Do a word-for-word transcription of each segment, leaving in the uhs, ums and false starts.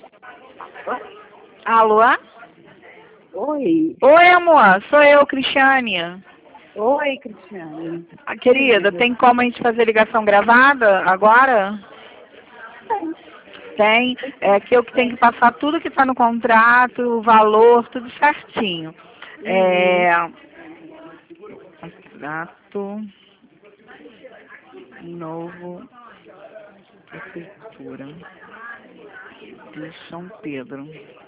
Alô? Oi. Oi, amor. Sou eu, Cristiane. Oi, Cristiane. Ah, querida, tem como a gente fazer ligação gravada agora? Tem. É que eu que tenho que passar tudo que está no contrato, o valor, tudo certinho. É... Contrato novo prefeitura de São Pedro.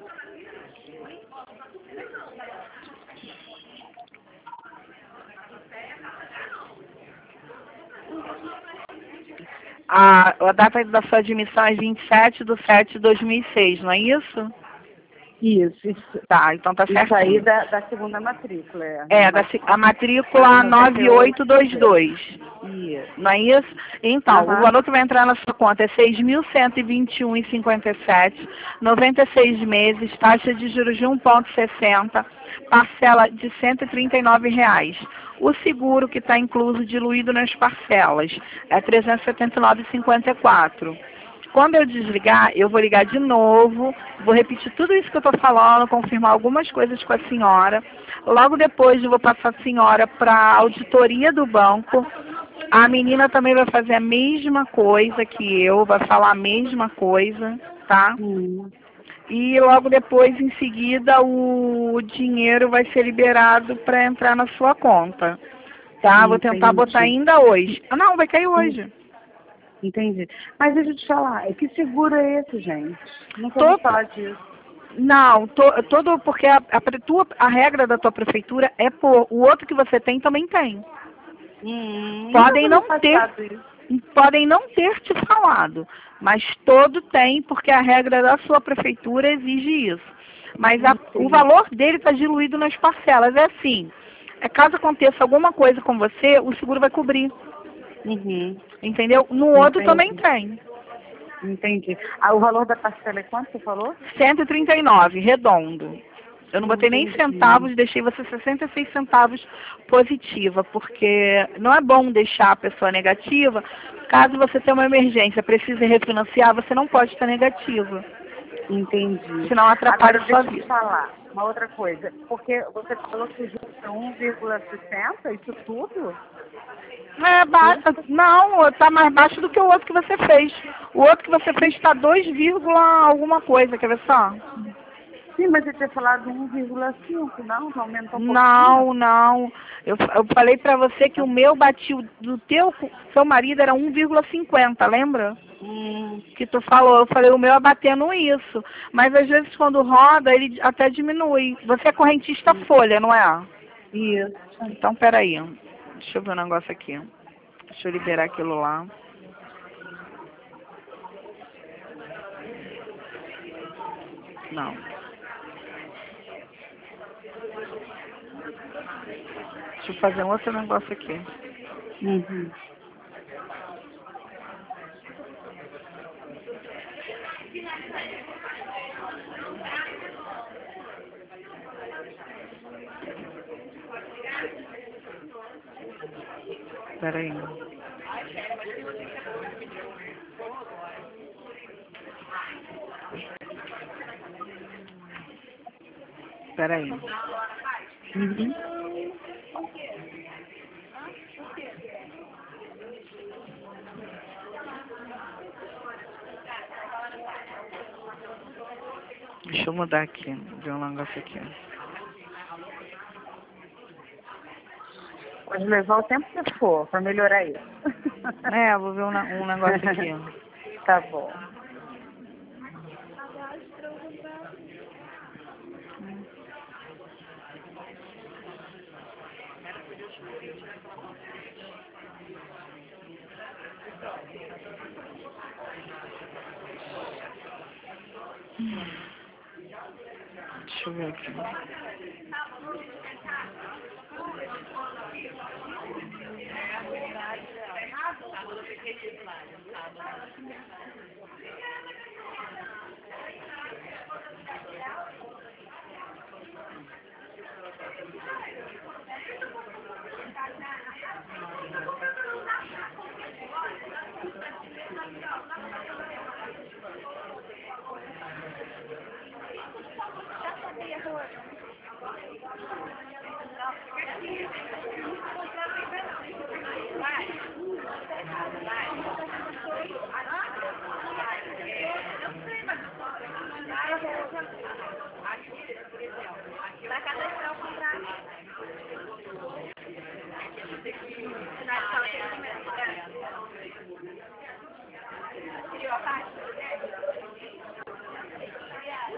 A, a data da sua admissão é vinte e sete de sete de dois mil e seis, não é isso? Isso, isso. Tá, então tá certinho. Isso aí da, da segunda matrícula, é. É, da, a matrícula nove oito dois dois. Isso. Não é isso? Então, Uhum. o valor que vai entrar na sua conta é seis mil cento e vinte e um reais e cinquenta e sete centavos, noventa e seis meses, taxa de juros de um vírgula sessenta, parcela de cento e trinta e nove reais. O seguro que está incluso diluído nas parcelas é trezentos e setenta e nove reais e cinquenta e quatro centavos. Quando eu desligar, eu vou ligar de novo, vou repetir tudo isso que eu estou falando, confirmar algumas coisas com a senhora. Logo depois eu vou passar a senhora para a auditoria do banco. A menina também vai fazer a mesma coisa que eu, vai falar a mesma coisa, tá? Hum. E logo depois, em seguida, o dinheiro vai ser liberado para entrar na sua conta, tá? Vou tentar Entendi. botar ainda hoje. Ah, não, vai cair hoje. Entendi. Mas deixa eu te falar, que seguro é esse, gente? Nunca Tô- ouvi falar disso. Não, to- todo porque a, a, pre- tua- a regra da tua prefeitura é por o outro que você tem também tem. Hum, Podem nunca não me ter, passado isso. podem não ter te falado, mas todo tem porque a regra da sua prefeitura exige isso. Mas a- o Entendi. valor dele está diluído nas parcelas. É assim, é, caso aconteça alguma coisa com você, o seguro vai cobrir, Uhum. entendeu? No outro Entendi. também tem. Entendi. Ah, o valor da parcela é quanto você falou? cento e trinta e nove, redondo. Eu não botei nem Entendi. centavos, deixei você sessenta e seis centavos positiva, porque não é bom deixar a pessoa negativa. Caso você tenha uma emergência, precise refinanciar, você não pode estar negativa, Entendi. senão atrapalha Agora a sua deixa eu te vida. falar uma outra coisa. Porque você falou que o juros é um vírgula sessenta, isso tudo? É, ba- não, está mais baixo do que o outro que você fez. O outro que você fez está dois, alguma coisa, quer ver só? Sim, mas você tinha falado um vírgula cinco, não? Que aumentou um pouquinho? Não, não. Eu, eu falei pra você que o meu bati, o do teu, seu marido era um vírgula cinquenta, lembra? Hum, Que tu falou. Eu falei, o meu é batendo isso. Mas às vezes quando roda, ele até diminui. Você é correntista folha, não é? isso. Então, peraí. Deixa eu ver um negócio aqui. Deixa eu liberar aquilo lá. Não. Deixa eu fazer um outro negócio aqui. Uhum. Peraí. Peraí. Uhum. Deixa eu mudar aqui. Ver um negócio aqui. Pode levar o tempo que for para melhorar isso. É, vou ver um, ne- um negócio aqui. Tá bom. Deixa eu ver aqui.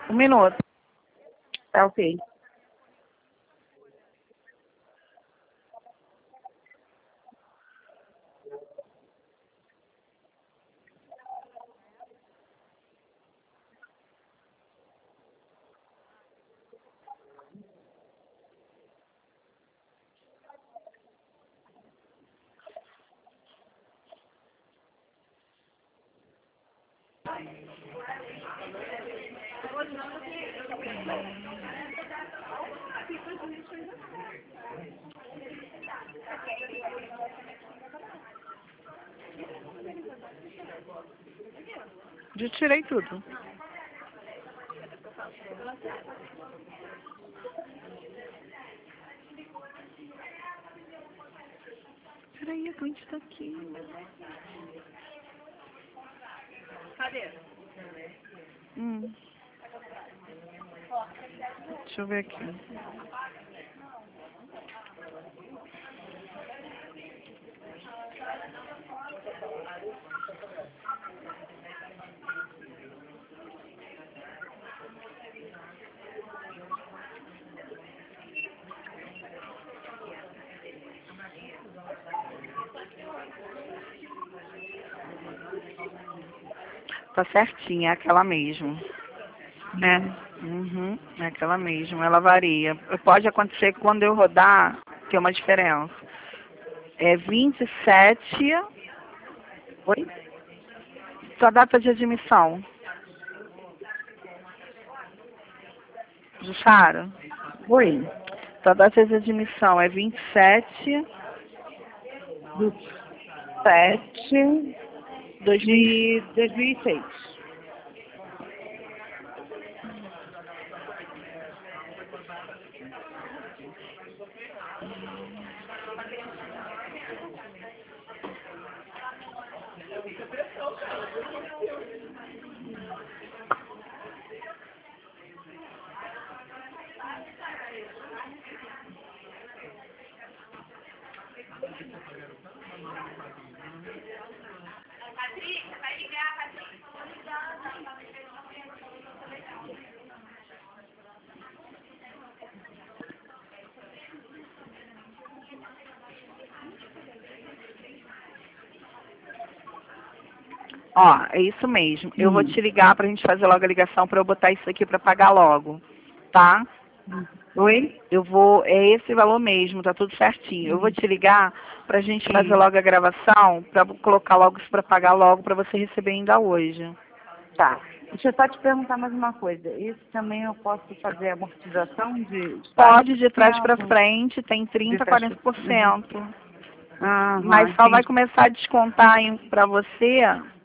Um minuto. Tá ok. Já tirei tudo. Peraí, a cliente tá aqui. Cadê? Hum. Deixa eu ver aqui. Tá certinha, é aquela mesmo. É. Uhum, é aquela mesmo, ela varia. Pode acontecer que quando eu rodar, tem uma diferença. É vinte e sete, Oi? sua data de admissão. Jussara? Oi. Sua data de admissão é vinte e sete Do sete dois mil. de dois mil e seis. Ó, é isso mesmo. Eu vou Hum. te ligar pra gente fazer logo a ligação pra eu botar isso aqui pra pagar logo, tá? Oi? Eu vou, é esse valor mesmo, tá tudo certinho. Eu vou te ligar pra gente fazer Sim. logo a gravação, pra colocar logo isso pra pagar logo, pra você receber ainda hoje. Tá. Deixa eu só te perguntar mais uma coisa. Isso também eu posso fazer amortização de, de Pode de trás pra tempo? frente, tem De trinta, trás quarenta pra- por Uhum. cento. Aham, Mas só vai entendi. começar a descontar em- pra você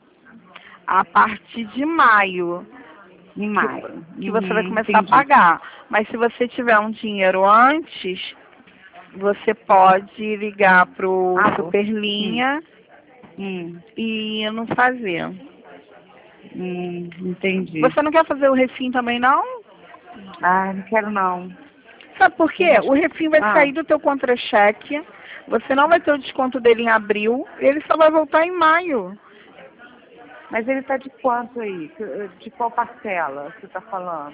a partir de maio, Em que, maio. que você vai Uhum, começar a entendi. pagar. Mas se você tiver um dinheiro antes, você pode ligar pro Alô? Hum. Superlinha Hum. e não fazer. Hum, entendi. Você não quer fazer o refim também, não? Ah, não quero não. Sabe por Eu quê? acho... O refim vai Ah, sair do teu contra-cheque, você não vai ter o desconto dele em abril, ele só vai voltar em maio. mas ele tá de quanto aí? Que- De qual parcela você tá falando?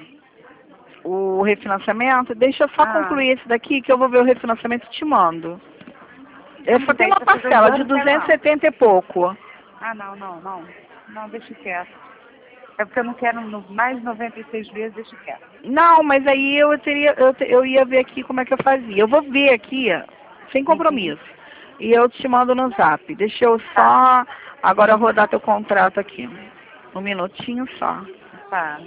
O refinanciamento, deixa eu só Ah, concluir esse daqui que eu vou ver o refinanciamento e te mando. Eu tudo só tenho bem, uma tá fazendo parcela de dano, quero duzentos e não. setenta e pouco. Ah, não, não, não. Não, deixa quieto. É porque eu não quero no- mais noventa e seis vezes, deixa quieto. Não, mas aí eu teria, eu, te- eu ia ver aqui como é que eu fazia. Eu vou ver aqui, sem Uhum. compromisso. E eu te mando no zap. Deixa eu Tá, só agora rodar teu contrato aqui. Um minutinho só. tá.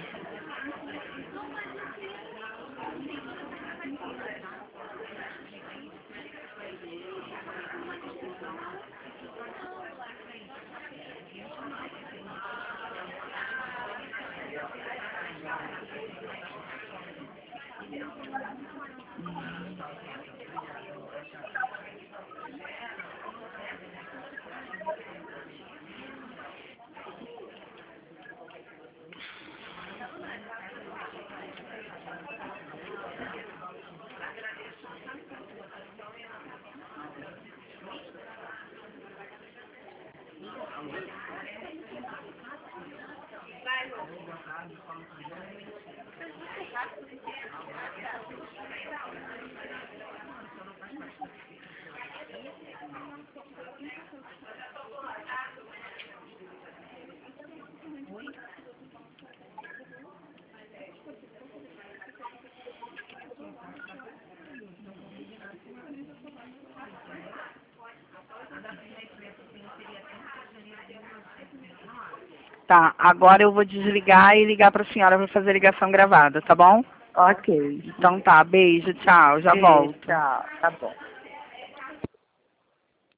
Tá, agora eu vou desligar e ligar para a senhora para fazer ligação gravada, tá bom? Ok. Então tá, beijo, tchau, já Beijo, volto. tchau, tá bom.